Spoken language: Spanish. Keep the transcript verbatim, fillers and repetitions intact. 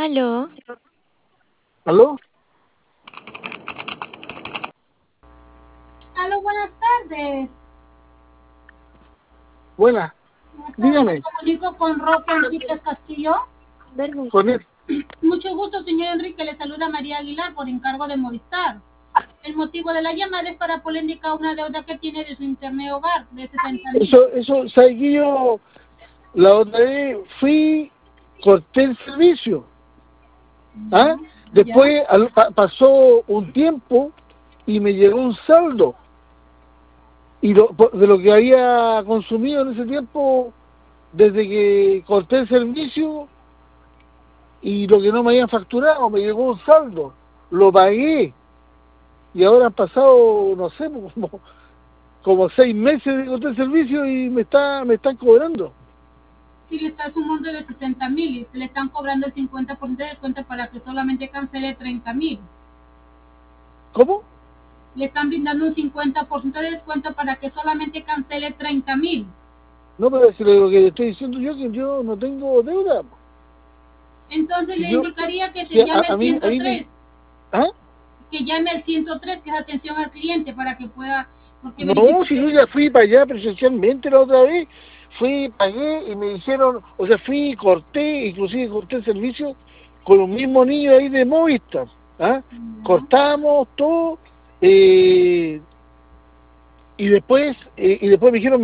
Aló. ¿Aló? Aló, buenas tardes. Buenas. Buenas tardes, Dígame. me comunico con Roque Enríquez Castillo. Con él. Mucho gusto, señor Enrique. Le saluda María Aguilar por encargo de Movistar. El motivo de la llamada es para poder indicar una deuda que tiene de su internet hogar de sesenta mil. Eso, eso, ¿sabes que yo la otra vez fui, corté el servicio? ¿Ah? Después al, pa, pasó un tiempo y me llegó un saldo. Y lo, de lo que había consumido en ese tiempo, desde que corté el servicio y lo que no me habían facturado, me llegó un saldo. Lo pagué. Y ahora han pasado, no sé, como, como seis meses de corté el servicio y me está me están cobrando. Si le está un monto de sesenta mil y se le están cobrando el cincuenta por ciento de descuento para que solamente cancele treinta mil. ¿Cómo? Le están brindando un cincuenta por ciento de descuento para que solamente cancele treinta mil. No, pero si lo que le estoy diciendo yo que yo no tengo deuda. Entonces Si le yo, indicaría que se si llame a, a al mí, a ciento mí tres. me, ¿ah? Que llame al ciento tres, que es atención al cliente, para que pueda... Porque No, si yo ya fui para allá presencialmente la otra vez, fui, pagué y me dijeron, o sea, fui, corté, inclusive corté el servicio con un mismo niño ahí de Movistar, ¿ah? No. Cortamos todo, eh, y después, eh, y después me dijeron,